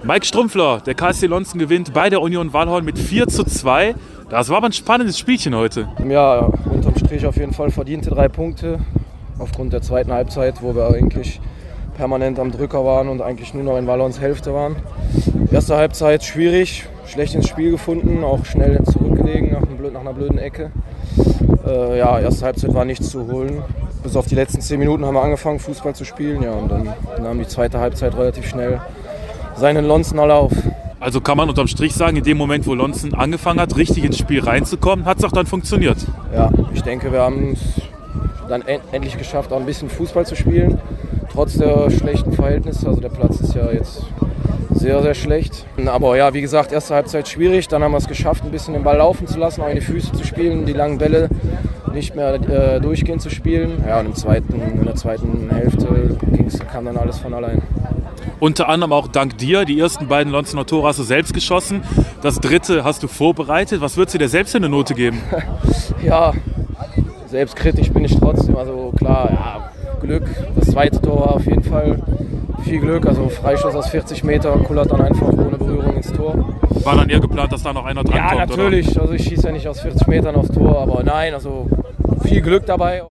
Mike Strumpfler, der KSC Lonzen gewinnt bei der Union Walhorn mit 4:2. Das war aber ein spannendes Spielchen heute. Ja, unterm Strich auf jeden Fall verdiente 3 Punkte. Aufgrund der zweiten Halbzeit, wo wir eigentlich permanent am Drücker waren und eigentlich nur noch in Walhorns Hälfte waren. Erste Halbzeit schwierig, schlecht ins Spiel gefunden, auch schnell zurückgelegen nach einer blöden Ecke. Erste Halbzeit war nichts zu holen. Bis auf die letzten 10 Minuten haben wir angefangen, Fußball zu spielen. Ja, und dann nahm die zweite Halbzeit relativ schnell seinen Lonzener Lauf. Also kann man unterm Strich sagen, in dem Moment, wo Lonzen angefangen hat, richtig ins Spiel reinzukommen, hat es auch dann funktioniert. Ja, ich denke, wir haben es dann endlich geschafft, auch ein bisschen Fußball zu spielen. Trotz der schlechten Verhältnisse. Also der Platz ist ja jetzt sehr, sehr schlecht. Aber ja, wie gesagt, erste Halbzeit schwierig. Dann haben wir es geschafft, ein bisschen den Ball laufen zu lassen, auch in die Füße zu spielen, die langen Bälle nicht mehr durchgehend zu spielen. Ja, und in der zweiten Hälfte kam dann alles von allein. Unter anderem auch dank dir. Die ersten beiden Lonzener Tore hast du selbst geschossen. Das dritte hast du vorbereitet. Was würdest du dir selbst für eine Note geben? Ja, selbstkritisch bin ich trotzdem. Also klar, ja, Glück. Das zweite Tor war auf jeden Fall viel Glück. Also Freischuss aus 40 Metern, kullert dann einfach ohne Berührung ins Tor. War dann eher geplant, dass da noch einer drankommt? Ja, natürlich. Oder? Also ich schieße ja nicht aus 40 Metern aufs Tor. Aber nein, also viel Glück dabei.